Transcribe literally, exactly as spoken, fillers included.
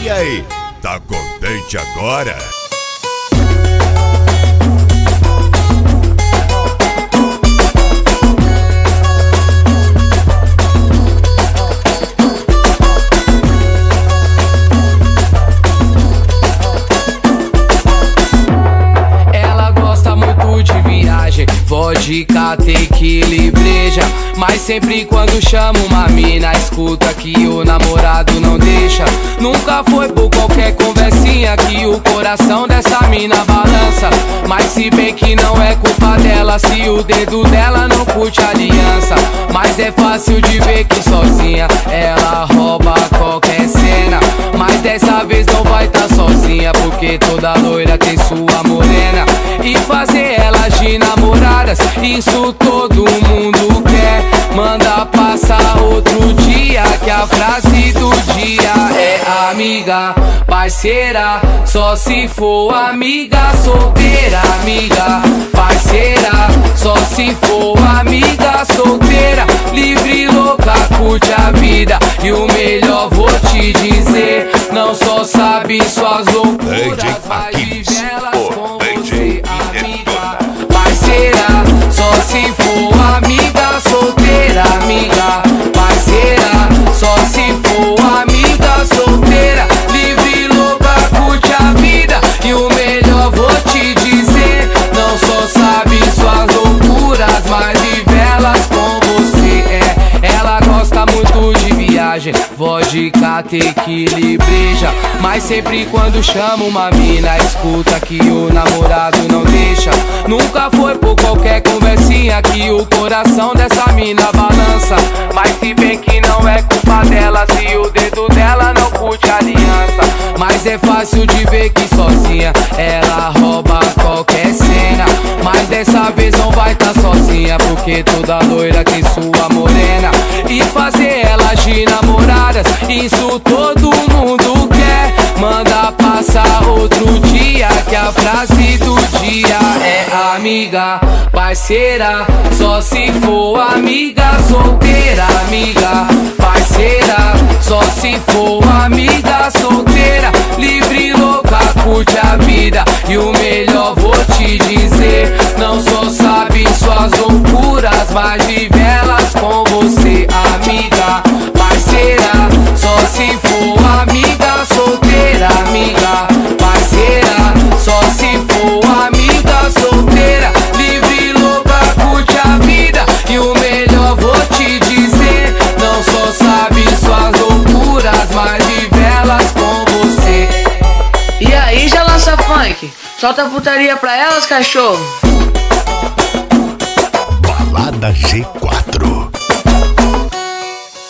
E aí, tá contente agora? Vodka, tequila e breja, mas sempre quando chama uma mina, escuta que o namorado não deixa. Nunca foi por qualquer conversinha que o coração dessa mina balança. Mas se bem que não é culpa dela, se o dedo dela não curte a aliança. Mas é fácil de ver que sozinha ela rouba qualquer cena. Mas dessa vez não vai tá sozinha, porque toda loira tem sua morena. E fazer elas de namoradas, isso todo mundo quer. Manda passar outro dia, que a frase do dia é amiga, parceira, só se for amiga solteira. Amiga, parceira, só se for amiga solteira. Livre, louca, curte a vida. E o melhor vou te dizer, não só sabe suas loucuras, mas vive elas com você. Amiga, parceira, só se for amiga solteira. Amiga, parceira, só se for amiga solteira. Livre, louca, curte a vida. E o melhor vou te dizer, não só sabe suas loucuras, mas vive elas com você. É, ela gosta muito de viagem, vodka, tequila e breja, mas sempre quando chama uma mina, escuta que o namorado não deixa. Nunca foi por qualquer conversinha que o coração dessa mina balança. Mas se bem que não é culpa dela, se o dedo dela não curte a aliança. Mas é fácil de ver que sozinha ela rouba qualquer cena. Mas dessa vez não vai tá sozinha, porque toda loira tem sua morena. E fazer elas de namoradas, isso todo mundo quer. Manda passar outro dia, que a frase do dia é amiga, parceira, só se for amiga solteira. Amiga, parceira, só se for amiga solteira. Livre, louca, curte a vida. E o melhor vou te dizer, não só sabe suas loucuras, mas vive elas com você. Amiga, parceira, só se for amiga solteira. Amiga, parceira, só se for amiga solteira. Livre, louca, curte a vida. E o melhor vou te dizer, não só sabe suas loucuras, mas vive elas com você. E aí, já lança funk? Solta putaria pra elas, cachorro. Balada G quatro.